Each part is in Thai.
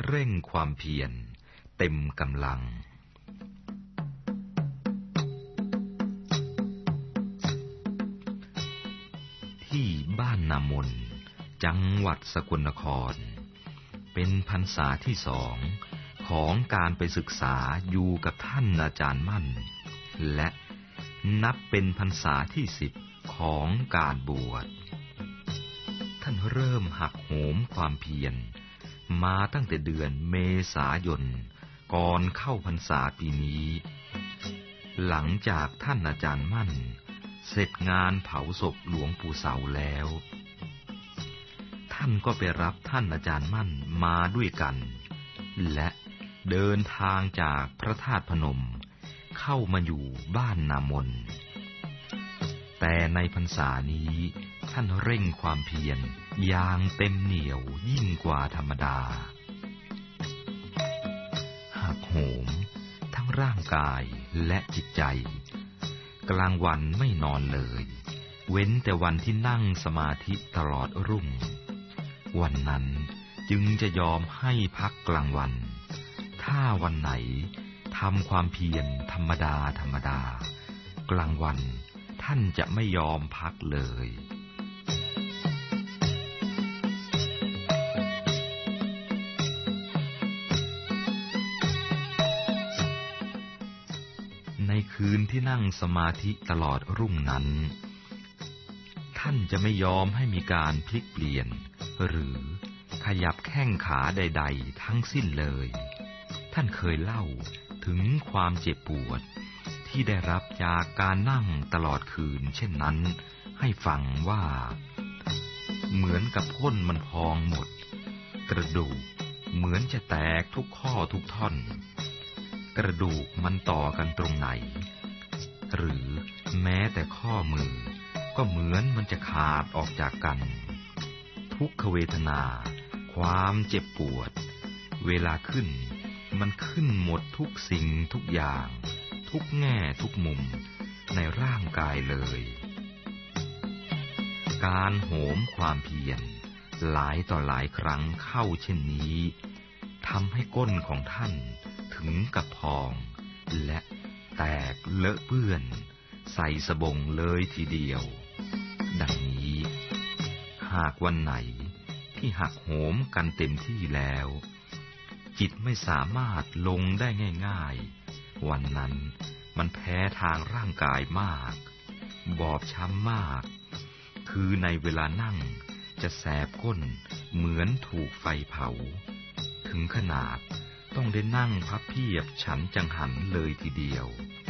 เร่งความเพียรเต็มกำลังที่บ้านนามนจังหวัดสกลนครเป็นพรรษาที่2ของการไปศึกษาอยู่กับท่านอาจารย์มั่นและนับเป็นพรรษาที่10ของการบวชท่านเริ่มหักโหมความเพียรมาตั้งแต่เดือนเมษายนก่อนเข้าพรรษาปีนี้หลังจากท่านอาจารย์มั่นเสร็จงานเผาศพหลวงปู่เสาแล้วท่านก็ไปรับท่านอาจารย์มั่นมาด้วยกันและเดินทางจากพระธาตุพนมเข้ามาอยู่บ้านนามนแต่ในพรรษานี้ท่านเร่งความเพียรอย่างเต็มเหนี่ยวยิ่งกว่าธรรมดาหักโหมทั้งร่างกายและจิตใจกลางวันไม่นอนเลยเว้นแต่วันที่นั่งสมาธิตลอดรุ่งวันนั้นจึงจะยอมให้พักกลางวันถ้าวันไหนทำความเพียรธรรมดากลางวันท่านจะไม่ยอมพักเลยในคืนที่นั่งสมาธิตลอดรุ่งนั้นท่านจะไม่ยอมให้มีการพลิกเปลี่ยนหรือขยับแข้งขาใดๆทั้งสิ้นเลยท่านเคยเล่าถึงความเจ็บปวดที่ได้รับจากการนั่งตลอดคืนเช่นนั้นให้ฟังว่าเหมือนกับก้นมันพองหมดกระดูกเหมือนจะแตกทุกข้อทุกท่อนกระดูกมันต่อกันตรงไหนหรือแม้แต่ข้อมือก็เหมือนมันจะขาดออกจากกันทุกขเวทนาความเจ็บปวดเวลาขึ้นมันขึ้นหมดทุกสิ่งทุกอย่างทุกแง่ทุกมุมในร่างกายเลยการโหมความเพียรหลายต่อหลายครั้งเข้าเช่นนี้ทำให้ก้นของท่านถึงกับพองและแตกเลอะเปื้อนใส่สบงเลยทีเดียวดังนี้หากวันไหนที่หักโหมกันเต็มที่แล้วจิตไม่สามารถลงได้ง่ายๆวันนั้นมันแพ้ทางร่างกายมากบอบช้ำมากคือในเวลานั่งจะแสบก้นเหมือนถูกไฟเผาถึงขนาดต้องได้นั่งพับเพียบฉันจังหันเลยทีเดียว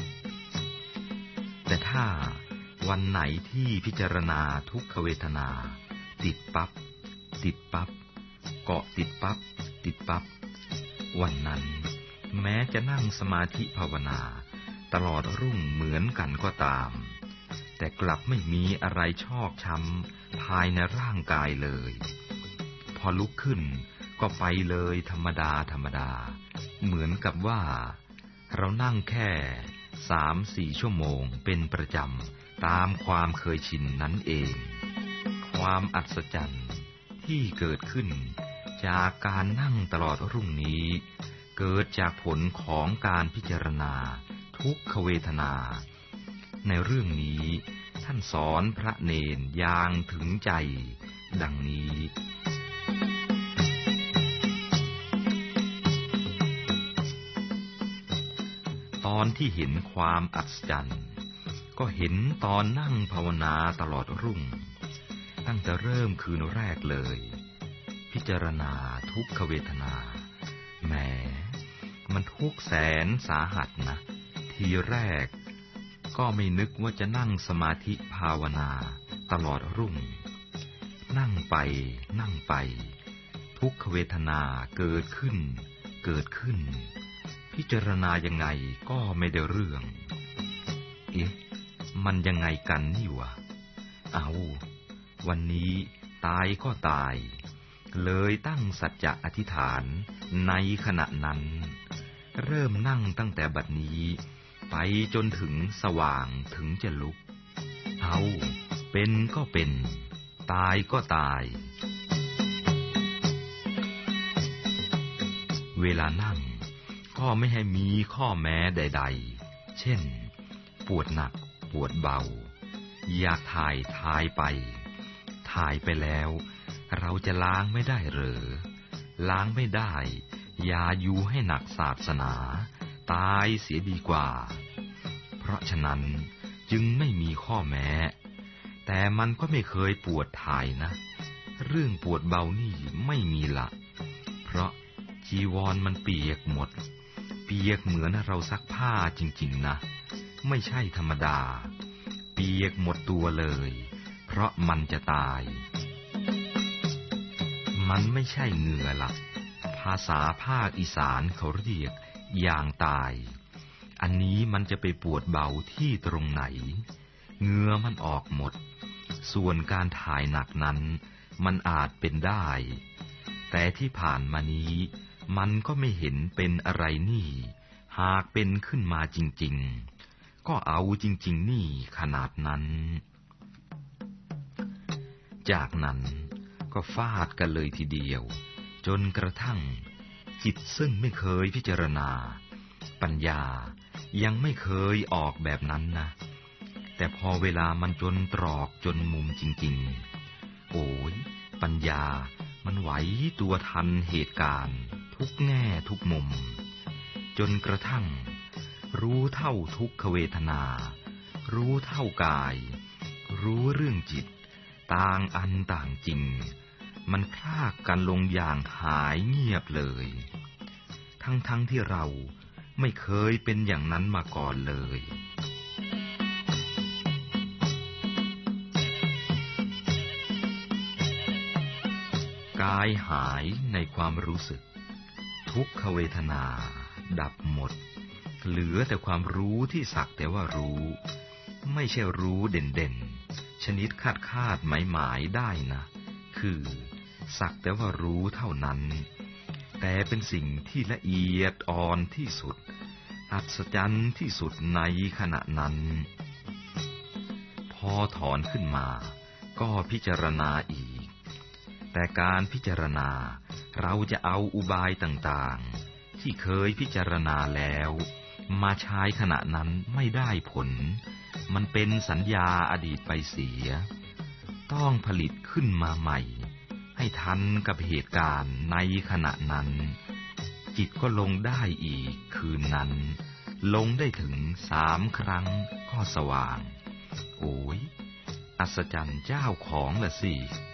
แต่ถ้าวันไหนที่พิจารณาทุกขเวทนาติดปั๊บเกาะติดปั๊บวันนั้นแม้จะนั่งสมาธิภาวนาตลอดรุ่งเหมือนกันก็ตามแต่กลับไม่มีอะไรชอกช้ำภายในร่างกายเลยพอลุกขึ้นก็ไปเลยธรรมดาเหมือนกับว่าเรานั่งแค่ 3-4 ชั่วโมงเป็นประจำตามความเคยชินนั้นเองความอัศจรรย์ที่เกิดขึ้นจากการนั่งตลอดรุ่งนี้เกิดจากผลของการพิจารณาทุกขเวทนาในเรื่องนี้ท่านสอนพระเณรอย่างถึงใจดังนี้ตอนที่เห็นความอัศจรรย์ก็เห็นตอนนั่งภาวนาตลอดรุ่งตั้งแต่เริ่มคืนแรกเลยพิจารณาทุกขเวทนาแหมมันทุกข์แสนสาหัสนะทีแรกก็ไม่นึกว่าจะนั่งสมาธิภาวนาตลอดรุ่งนั่งไปทุกขเวทนาเกิดขึ้นพิจารณายังไงก็ไม่ได้เรื่องมันยังไงกันนี่วะเอาวันนี้ตายก็ตายเลยตั้งสัจจะอธิษฐานในขณะนั้นเริ่มนั่งตั้งแต่บัดนี้ไปจนถึงสว่างถึงจะลุกเอาเป็นก็เป็นตายก็ตายเวลานั่งก็ไม่ให้มีข้อแม้ใดๆเช่นปวดหนักปวดเบาอยากถ่ายไปแล้วเราจะล้างไม่ได้หรือล้างไม่ได้อย่าอยู่ให้หนักศาสนาตายเสียดีกว่าเพราะฉะนั้นจึงไม่มีข้อแม้แต่มันก็ไม่เคยปวดถ่ายนะเรื่องปวดเบานี่ไม่มีละเพราะจีวรมันเปียกหมดเปียกเหมือนเราซักผ้าจริงๆนะไม่ใช่ธรรมดาเปียกหมดตัวเลยเพราะมันจะตายมันไม่ใช่เหงื่อละภาษาภาคอีสานเขาเรียกอย่างตายอันนี้มันจะไปปวดเบาที่ตรงไหนเหงื่อมันออกหมดส่วนการถ่ายหนักนั้นมันอาจเป็นได้แต่ที่ผ่านมานี้มันก็ไม่เห็นเป็นอะไรนี่หากเป็นขึ้นมาจริงๆก็เอาจริงๆนี่ขนาดนั้นจากนั้นก็ฟาดกันเลยทีเดียวจนกระทั่งจิตซึ่งไม่เคยพิจารณาปัญญายังไม่เคยออกแบบนั้นนะแต่พอเวลามันจนตรอกจนมุมจริงๆโอ้ยปัญญามันไหวตัวทันเหตุการณ์ทุกแง่ทุกมุมจนกระทั่งรู้เท่าทุกขเวทนารู้เท่ากายรู้เรื่องจิตต่างอันต่างจริงมันพรากกันลงอย่างหายเงียบเลยทั้งที่เราไม่เคยเป็นอย่างนั้นมาก่อนเลยกายหายในความรู้สึกทุกขเวทนาดับหมดเหลือแต่ความรู้ที่สักแต่ว่ารู้ไม่ใช่รู้เด่นๆชนิดคาดหมายได้นะคือสักแต่ว่ารู้เท่านั้นแต่เป็นสิ่งที่ละเอียดอ่อนที่สุดอัศจรรย์ที่สุดในขณะนั้นพอถอนขึ้นมาก็พิจารณาอีกแต่การพิจารณาเราจะเอาอุบายต่างๆที่เคยพิจารณาแล้วมาใช้ขณะนั้นไม่ได้ผลมันเป็นสัญญาอดีตไปเสียต้องผลิตขึ้นมาใหม่ให้ทันกับเหตุการณ์ในขณะนั้นจิตก็ลงได้อีกคืนนั้นลงได้ถึง3 ครั้งก็สว่างโอ้ยอัศจรรย์เจ้าของละสิ